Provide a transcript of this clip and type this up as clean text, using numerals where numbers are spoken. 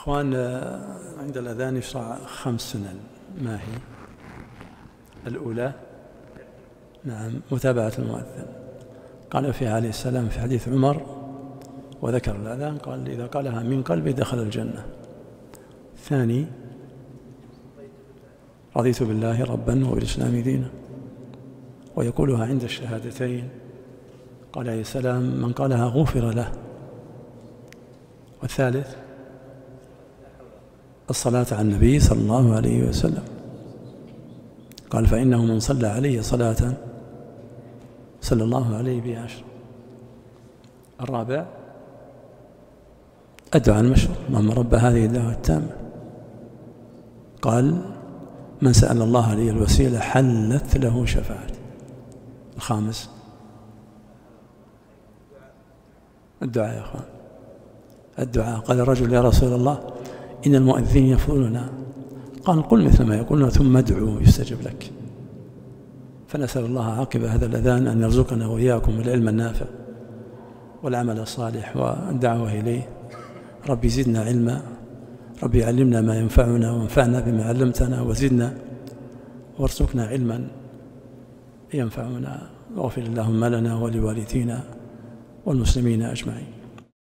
أخوان، عند الأذان يشرع 5 سنن، ما هي؟ الأولى نعم متابعة المؤذن، قال فيها عليه السلام في حديث عمر وذكر الأذان قال إذا قالها من قلبه دخل الجنة. الثاني رضيت بالله ربا وبالإسلام دينا، ويقولها عند الشهادتين قال عليه السلام من قالها غفر له. والثالث الصلاة على النبي صلى الله عليه وسلم، قال فإنه من صلى عليه صلاة صلى الله عليه بها 10. الرابع الدعاء المشروع، اللهم رب هذه الدعوة التامة، قال من سأل الله لي الوسيلة حلت له شفاعتي. الخامس الدعاء يا أخوان، الدعاء. قال الرجل يا رسول الله إن المؤذنين يفضلنا، قال قل مثل ما يقولون ثم ادعوا يستجب لك. فنسأل الله عاقب هذا الأذان أن يرزقنا وإياكم العلم النافع والعمل الصالح والدعوة إليه. ربي زدنا علما، ربي علمنا ما ينفعنا وانفعنا بما علمتنا وزدنا وارزقنا علما ينفعنا، واغفر اللهم لنا ولوالدينا والمسلمين أجمعين.